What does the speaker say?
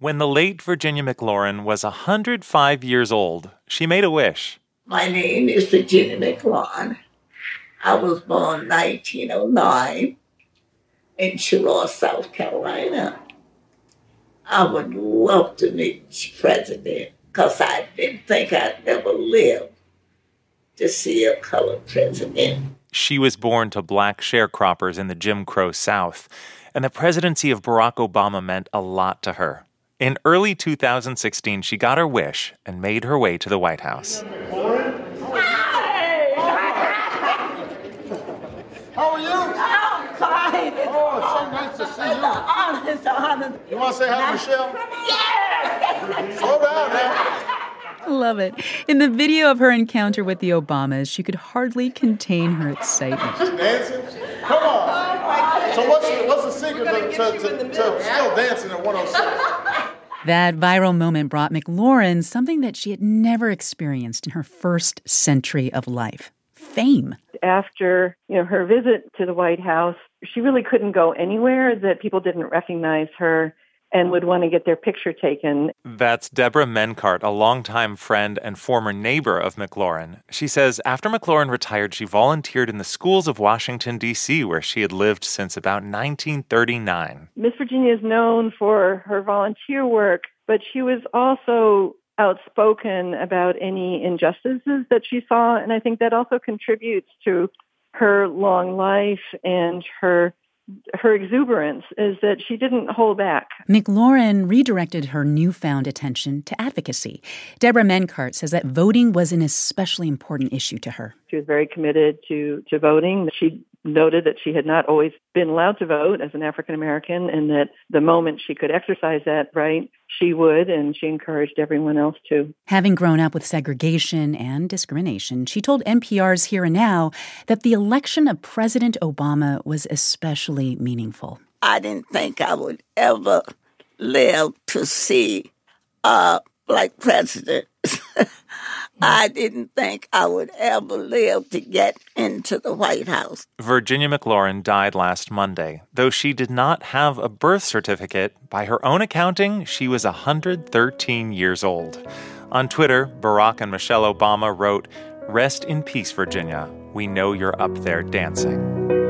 When the late Virginia McLaurin was 105 years old, she made a wish. My name is Virginia McLaurin. I was born 1909 in Charlotte, South Carolina. I would love to meet the president because I didn't think I'd ever live to see a colored president. She was born to black sharecroppers in the Jim Crow South, and the presidency of Barack Obama meant a lot to her. In early 2016, she got her wish and made her way to the White House. Hi! How are you? I'm fine. Oh, it's so nice to see you. It's an honor. You want to say hi to Michelle? Yes! Slow down now. Love it. In the video of her encounter with the Obamas, she could hardly contain her excitement. Dancing? Come on. So what's the secret to still dancing at 106? That viral moment brought McLaurin something that she had never experienced in her first century of life: fame. After, her visit to the White House, she really couldn't go anywhere that people didn't recognize her and would want to get their picture taken. That's Deborah Menkart, a longtime friend and former neighbor of McLaurin. She says after McLaurin retired, she volunteered in the schools of Washington, D.C., where she had lived since about 1939. Miss Virginia is known for her volunteer work, but she was also outspoken about any injustices that she saw, and I think that also contributes to her long life and her exuberance, is that she didn't hold back. McLaurin redirected her newfound attention to advocacy. Deborah Menkart says that voting was an especially important issue to her. She was very committed to voting. She noted that she had not always been allowed to vote as an African American, and that the moment she could exercise that right, she would, and she encouraged everyone else to. Having grown up with segregation and discrimination, she told NPR's Here and Now that the election of President Obama was especially meaningful. I didn't think I would ever live to see a black president. I didn't think I would ever live to get into the White House. Virginia McLaurin died last Monday. Though she did not have a birth certificate, by her own accounting, she was 113 years old. On Twitter, Barack and Michelle Obama wrote, "Rest in peace, Virginia. We know you're up there dancing."